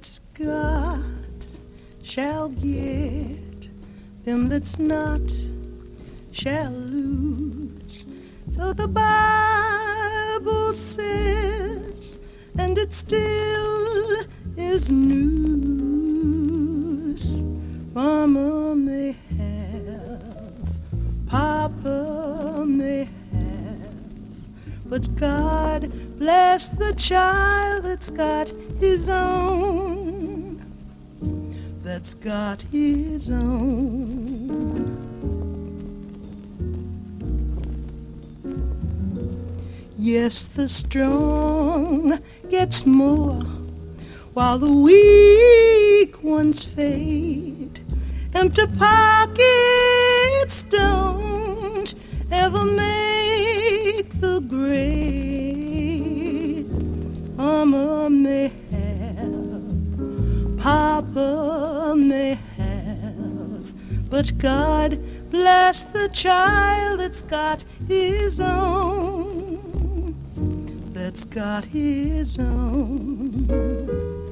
that's got shall get, them that's not shall lose. So the Bible says, and it still is news. Mama may have, Papa may have, but God bless the child that's got his own, that's got his own. Yes, the strong gets more while the weak ones fade. Empty pockets don't ever make the grade. Mama may have, Papa may have, but God bless the child that's got his own, that's got his own.